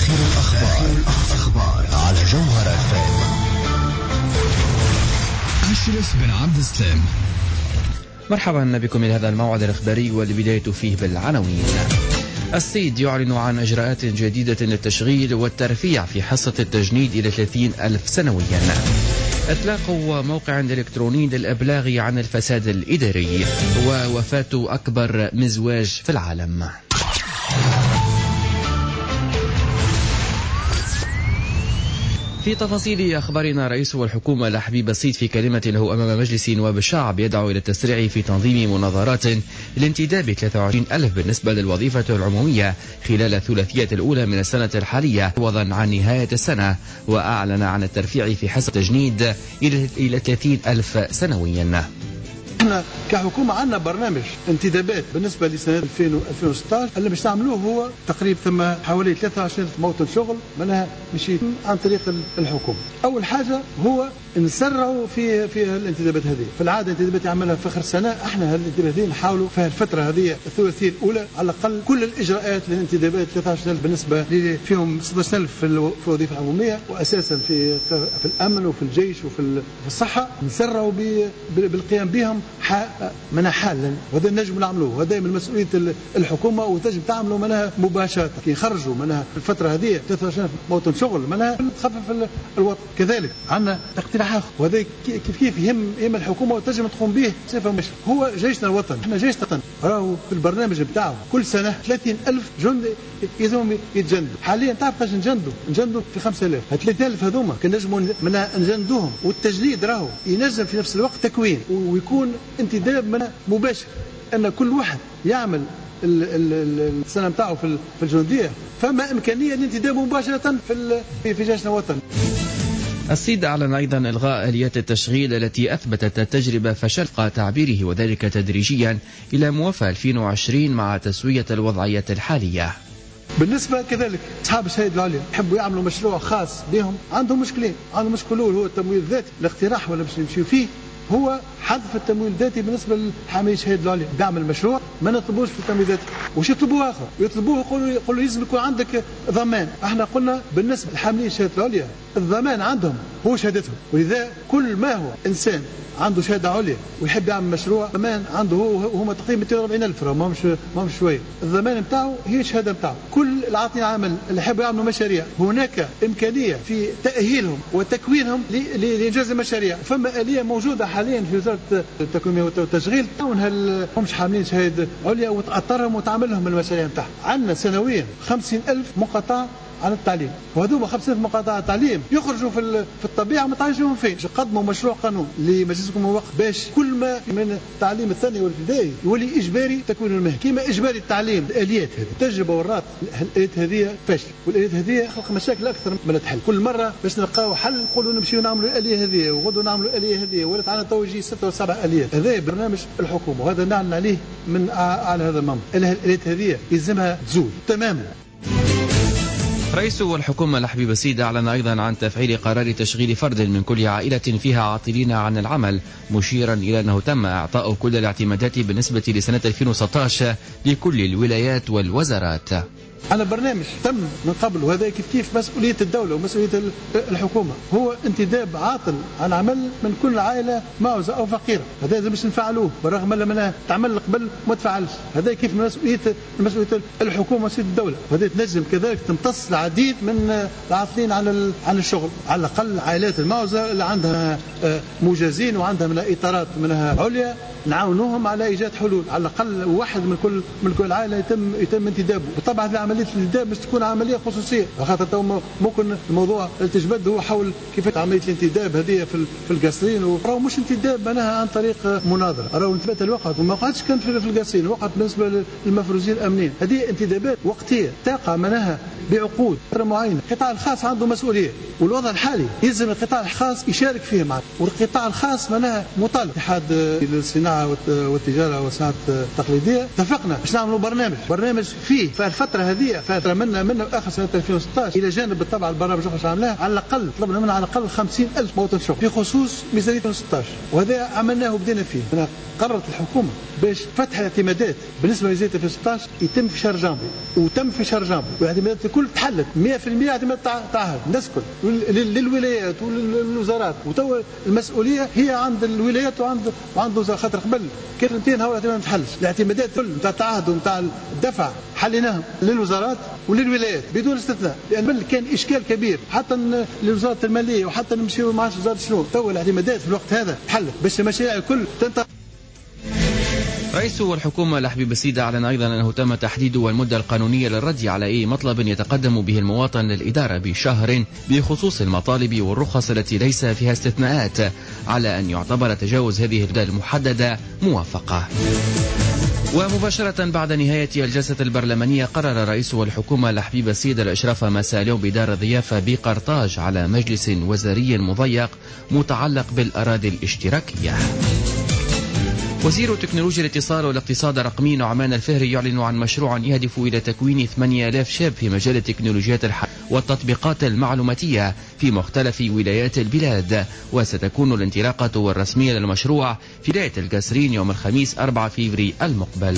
الأخبار على جوهرة FM. أشرف بن عبد السلام. مرحبا بكم إلى هذا الموعد الإخباري والبداية فيه بالعناوين. الصيد يعلن عن إجراءات جديدة للتشغيل والترفيع في حصة التجنيد إلى 30,000 سنويا. إطلاق موقع إلكتروني للإبلاغ عن الفساد الإداري. ووفاة أكبر مزواج في العالم. في تفاصيل أخبارنا، رئيس الحكومة لحبيب الصيد في كلمة له أمام مجلس نواب الشعب يدعو إلى التسريع في تنظيم مناظرات لانتداب 23,000 بالنسبة للوظيفة العمومية خلال الثلاثية الأولى من السنة الحالية عوضا عن نهاية السنة، وأعلن عن الترفيع في حصة تجنيد إلى 30,000 سنويا. احنا كحكومة عندنا برنامج انتدابات بالنسبة لسنة 2016 اللي باش نعملوه هو تقريبا ثم حوالي 23 موطن شغل منها مشي عن طريق الحكومة. أول حاجة هو نسرعوا في الانتدابات هذه. في العادة الانتدابات يعملها في آخر السنة، احنا هالانتدابات هذه نحاولوا في الفترة هذه الثلاثية الأولى على الأقل كل الإجراءات للانتدابات 13,000 بالنسبة فيهم 16,000 في الوظيفة العمومية، وأساسا في الأمن وفي الجيش وفي الصحة نسرعوا بالقيام بهم منها حالا، وهذا نجم نعملوه، هذا من مسؤولية الحكومة وتجب تعملوا منها مباشرة. كي يخرجوا منها الفترة هذه 23 موطن شغل منها تخفف الوضع. كذلك عندنا اقتراح وهذا كيف يهم الحكومة وتجب تقوم به صفة مش هو جيشنا الوطني. احنا جيشنا الوطني راهو في البرنامج بتاعه كل سنة 30,000 جندي يلزمهم يتجندوا. حاليا تعرف قاش نجندوا في 5,000. 30,000 هذوما كان نجموا نجندوهم، والتجنيد راهو ينجم في نفس الوقت تكوين ويكون انتداب من مباشر، أن كل واحد يعمل السنة متاعه في الجندية، فما إمكانية الانتداب مباشرة في جيشنا الوطني. الصيد أعلن أيضا إلغاء آليات التشغيل التي أثبتت التجربة فشل تعبيره، وذلك تدريجيا إلى موافاة 2020 مع تسوية الوضعية الحالية. بالنسبة كذلك أصحاب الشهادة العليا يحبوا يعملوا مشروع خاص بهم، عندهم مشكلين. عندهم مشكل الأول هو التمويل الذاتي. الاقتراح ولا باش نمشيو فيه هو حذف التمويل الذاتي بالنسبة لحاملي الشهادة العليا. دعم المشروع ما نطلبوش في التمويل الذاتي. وش يطلبوه آخر؟ يطلبوه يقولوا لازم يكون عندك ضمان. احنا قلنا بالنسبة لحاملي الشهادة العليا الضمان عندهم هو شهادتهم، ولذا كل ما هو إنسان عنده شهادة عليا ويحب يعمل مشروع ضمان عنده هو تقريبا 240,000 ما مش شوية. الضمان نتاعو هي الشهادة نتاعو. كل العاطين عمل اللي يحبوا يعملوا مشاريع هناك إمكانية في تأهيلهم وتكوينهم لإنجاز المشاريع. فما آلية موجودة حاليا في وزارة التكوين والتشغيل همش حاملين شهادة عليا وتأطرهم وتعملهم المشاريع نتاعهم. عندنا سنويا 50,000 مقاطعة عن التعليم، وهذوما 50,000 مقاطعة التعليم يخرجوا في الطبيعة ما تعرفون فين. قدموا مشروع قانون لمجلسكم الوقت باش كل ما من التعليم الثاني والابتدائي يولي إجباري تكوين المهني كما إجباري التعليم. الآليات هذه تجربة ورات الآليات هذه فاشل، والآليات هذه خلق مشاكل أكثر من تحل. كل مرة باش نلقاو حل نقولوا نمشيو نعملوا الآلية هذه وغدوا نعملوا الآلية هذه، ولات عندنا توجيه 6 و 7 آليات. هذا برنامج الحكومة وهذا نعلن عليه من على هذا المنبر. الآليات هذه يلزمها تزول تماما. رئيس الحكومة لحبيب الصيد أعلن أيضا عن تفعيل قرار تشغيل فرد من كل عائلة فيها عاطلين عن العمل، مشيرا إلى أنه تم إعطاء كل الاعتمادات بالنسبة لسنة 2016 لكل الولايات والوزارات. أنا برنامج تم من قبل، وهذا كيف مسؤولية الدولة ومسؤولية الحكومة هو انتداب عاطل عن عمل من كل عائلة معوزة أو فقيرة. هذا باش نفعلوه بالرغم من تعمل قبل ما تفعلش. هذا كيف مسؤولية الحكومة ومسؤولية الدولة. وهذا تنجم كذلك تمتص العديد من العاطلين عن الشغل، على الأقل عائلات المعوزة اللي عندها مجازين وعندها من إطارات منها عليا نعاونوهم على إيجاد حلول. على الأقل واحد من كل عائلة يتم انتدابه. وطبعا في عملية الانتداب مش تكون عملية خصوصية، خاطر ممكن الموضوع التجبد هو حول كيف عملية الانتداب هذه في القصرين، وراهو مش انتداب معناها عن طريق مناظرة، راهو انتدابات الوقت وما وقعتش كان في القصرين، وقعت بالنسبة للمفروزين الأمنيين. هذه انتدابات وقتية تقع معناها بعقود معينة. القطاع الخاص عنده مسؤولية، والوضع الحالي يلزم القطاع الخاص يشارك فيه معه، والقطاع الخاص معناها مطالب. اتحاد الصناعة والتجارة والصناعة التقليدية اتفقنا باش نعملوا برنامج فيه في الفترة هذه فترة من آخر سنة 2016 إلى جانب بالطبع البرامج اللي عملناها على الأقل طلبنا منها على الأقل 50,000 موطن شغل في خصوص ميزانية 2016، وهذا عملناه وبدينا فيه. قررت الحكومة باش فتح الاعتمادات بالنسبة لميزانية 2016 يتم في شهر جانفي، وتم في شهر جانفي، والاعتمادات الكل تحلت 100% اعتماد تعهد الناس كل للولايات وللوزارات، وتو المسؤوليه هي عند الولايات وعند وزاره. خاطر قبل كلمتين هو الاعتماد ما تحلش، الاعتمادات كل نتاع التعهد ونتاع الدفع حليناهم للوزارات وللولايات بدون استثناء، لان كان اشكال كبير حتى لوزاره الماليه وحتى نمشيو مع وزاره الشؤون. تو الاعتمادات في الوقت هذا تحلت باش المشاريع الكل تنتهي. رئيس الحكومة لحبيب السيدة أعلن أيضا أنه تم تحديد المدة القانونية للرد على أي مطلب يتقدم به المواطن للإدارة بشهر بخصوص المطالب والرخص التي ليس فيها استثناءات، على أن يعتبر تجاوز هذه المدة المحددة موافقة. ومباشرة بعد نهاية الجلسة البرلمانية قرر رئيس الحكومة لحبيب السيدة الإشراف مساء اليوم بدار الضيافة بقرطاج على مجلس وزاري مضيق متعلق بالأراضي الاشتراكية. وزير تكنولوجيا الاتصال والاقتصاد الرقمي نعمان الفهري يعلن عن مشروع يهدف إلى تكوين 8000 شاب في مجال تكنولوجيات والتطبيقات المعلوماتية في مختلف ولايات البلاد، وستكون الانطلاقة الرسمية للمشروع في ولاية القصرين يوم الخميس 4 فبراير المقبل.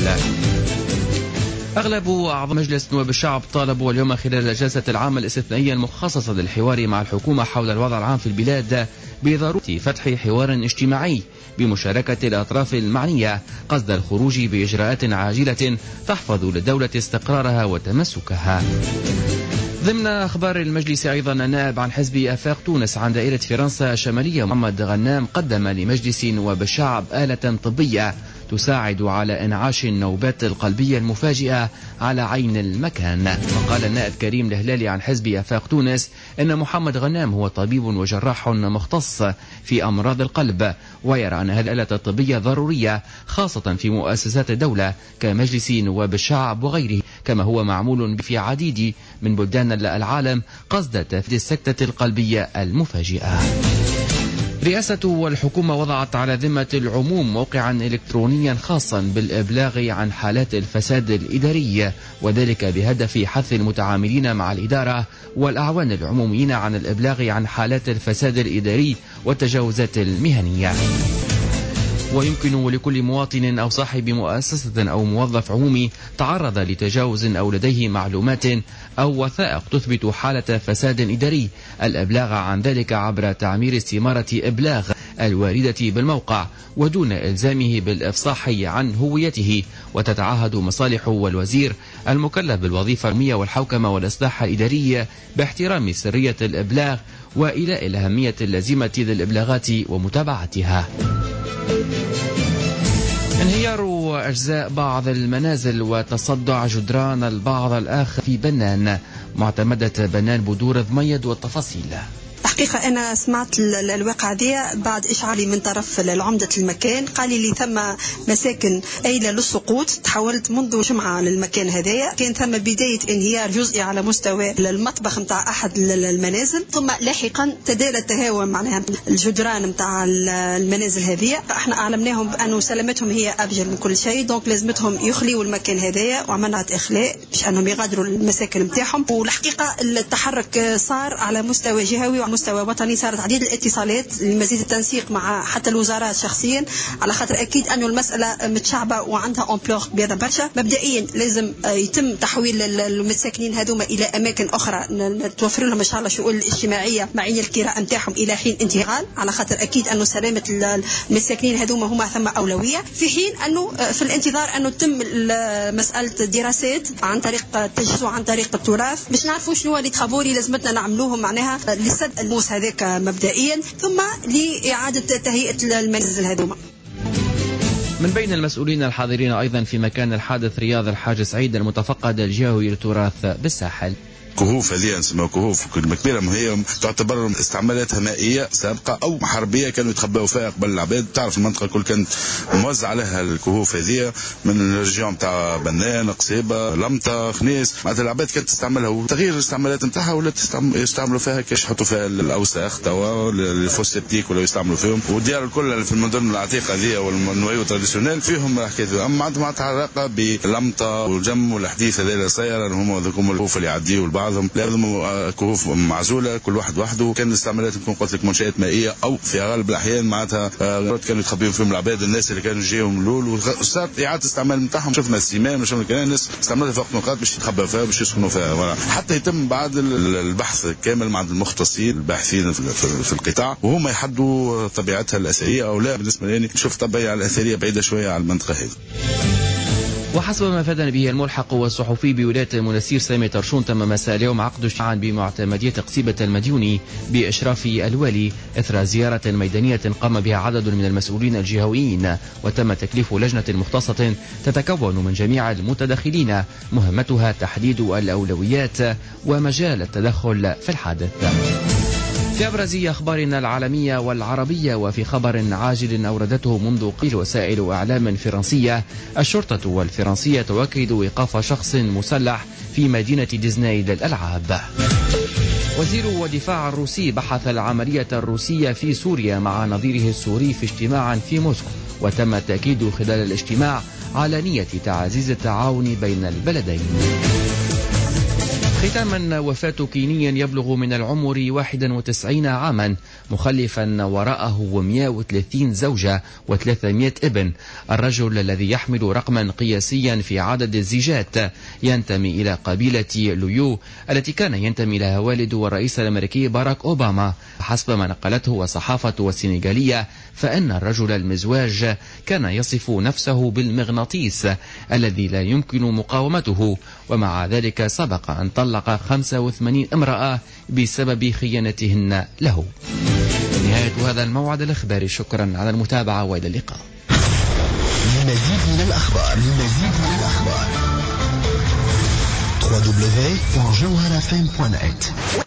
أغلب أعضاء مجلس نواب الشعب طالبوا اليوم خلال الجلسة العامة الاستثنائية المخصصة للحوار مع الحكومة حول الوضع العام في البلاد بضرورة فتح حوار اجتماعي بمشاركة الأطراف المعنية قصد الخروج بإجراءات عاجلة تحفظ للدولة استقرارها وتمسكها. ضمن أخبار المجلس أيضا النائب عن حزب آفاق تونس عن دائرة فرنسا الشمالية محمد غنام قدم لمجلس نواب الشعب آلة طبية تساعد على إنعاش النوبات القلبية المفاجئة على عين المكان. وقال النائب كريم الهلالي عن حزب آفاق تونس أن محمد غنام هو طبيب وجراح مختص في أمراض القلب، ويرى أن هذه الآلة الطبية ضرورية خاصة في مؤسسات الدولة كمجلس نواب الشعب وغيره، كما هو معمول في عديد من بلدان العالم قصد تفادي السكتة القلبية المفاجئة. رئاسة الحكومة وضعت على ذمة العموم موقعا إلكترونيا خاصا بالإبلاغ عن حالات الفساد الإداري، وذلك بهدف حث المتعاملين مع الإدارة والأعوان العموميين عن الإبلاغ عن حالات الفساد الإداري والتجاوزات المهنية. ويمكن لكل مواطن أو صاحب مؤسسة أو موظف عمومي تعرض لتجاوز أو لديه معلومات أو وثائق تثبت حالة فساد إداري الإبلاغ عن ذلك عبر تعمير استمارة إبلاغ الواردة بالموقع ودون إلزامه بالإفصاح عن هويته. وتتعهد مصالح والوزير المكلف بالوظيفة العمومية والحوكمة والإصلاح الإداري باحترام سرية الإبلاغ وإيلاء الأهمية اللازمة للإبلاغات ومتابعتها. انهيار أجزاء بعض المنازل وتصدع جدران البعض الآخر في بنان، معتمدة بنان بدور ضميد والتفاصيل. حقيقة أنا سمعت الواقعة دي بعد إشعاري من طرف العمدة المكان، قال لي ثم مساكن أيلة للسقوط. تحولت منذ جمعة للمكان هذايا، كان ثم بداية انهيار جزئي على مستوى المطبخ متاع أحد المنازل، ثم لاحقا تدالى التهاوى معناها الجدران متاع المنازل هذه. احنا أعلمناهم بأنه سلامتهم هي أبجل من كل شيء، دونك لازمتهم يخليوا المكان هذايا، وعملنا إخلاء باش أنهم يغادروا المساكن متاعهم. والحقيقة التحرك صار على مستوى جهوي وعلى مستوى وطني، صارت عديد الاتصالات لمزيد التنسيق مع حتى الوزارات شخصيا، على خاطر أكيد أنه المسألة متشعبة وعندها أمبلور كبيرة برشا. مبدئيا لازم يتم تحويل المساكنين هذوما إلى أماكن أخرى توفر لهم إن شاء الله الشؤون الاجتماعية معين الكراء نتاعهم إلى حين انتقال، على خاطر أكيد أنه سلامة المساكنين هذوما هما ثم أولوية، في حين أنه في الانتظار أنه تم مسألة الدراسات عن طريق التجسس وعن طريق التراث باش نعرفوا شنو اللي تخابوري لازمتنا نعملوهم معناها لسد الموس هذاك مبدئيا، ثم لإعادة تهيئة المنازل هذوما. من بين المسؤولين الحاضرين أيضا في مكان الحادث رياض الحاج سعيد المتفقد الجهوي للتراث بالساحل. كهوف هذه نسموها كهوف كلمة كبيرة، ما هي تعتبر استعمالاتها مائية سابقة أو حربية كانوا يتخبأوا فيها قبل العباد. تعرف المنطقة كل كانت موزع عليها الكهوف هذه من الرجيون تاع بنان قصيبة لمطة خنيس، معناتها العباد كانت تستعملها، وتغيير الاستعمالات نتاعها ولا يستعملوا فيها كاش يحطوا فيها الأوساخ توا الفوسيبتيك ولا يستعملوا فيهم. والديار الكل في المدن العتيقة هذه والنويو تراديسيونيل بروفيسيونيل فيهم الحكايه. اما معناتها علاقه باللمطه والجم والاحاديث هذول اللي صايره هم ذوكم الكهوف اللي يعديوا لبعضهم، لازم كهوف معزوله كل واحد وحده. كان الاستعمالات نكون قلت لك منشات مائيه او في اغلب الاحيان معناتها كانوا يتخبيون فيهم العباد الناس اللي كانوا يجيهم الاول، وصارت اعاده استعمال نتاعهم. شفنا السيمان وشفنا كان الناس استعملتها في وقت نقاط باش يتخبوا فيها باش يسكنوا فيها، حتى يتم بعد البحث كامل مع المختصين الباحثين في القطاع وهم يحدوا طبيعتها الاثريه او لا. بالنسبه لي نشوف طبيعه الاثريه بعيده شويه على المنطقه هذه. وحسب ما فادنا به الملحق والصحفي بولاية المنستير سامي طرشون، تم مساء اليوم عقد اجتماع بمعتمدية قصيبة المديوني بإشراف الوالي إثر زيارة ميدانية قام بها عدد من المسؤولين الجهويين، وتم تكليف لجنة مختصة تتكون من جميع المتدخلين مهمتها تحديد الأولويات ومجال التدخل في الحادث. في أبرز أخبارنا العالمية والعربية، وفي خبر عاجل أوردته منذ قليل وسائل إعلام فرنسية، الشرطة الفرنسية تؤكد إيقاف شخص مسلح في مدينة ديزني للألعاب. وزير الدفاع الروسي بحث العملية الروسية في سوريا مع نظيره السوري في اجتماع في موسكو، وتم التأكيد خلال الاجتماع على نية تعزيز التعاون بين البلدين. ختاما، وفاة كيني يبلغ من العمر 91 عاما مخلفا وراءه 130 زوجة و300 ابن. الرجل الذي يحمل رقما قياسيا في عدد الزيجات ينتمي إلى قبيلة لويو التي كان ينتمي لها والد الرئيس الأمريكي باراك أوباما. حسب ما نقلته الصحافة السنغالية فإن الرجل المزواج كان يصف نفسه بالمغناطيس الذي لا يمكن مقاومته، ومع ذلك سبق أن طلق 85 امرأة بسبب خيانتهن له. نهاية هذا الموعد الإخباري، شكرا على المتابعة وإلى اللقاء. للمزيد من الأخبار www.jawharafm.net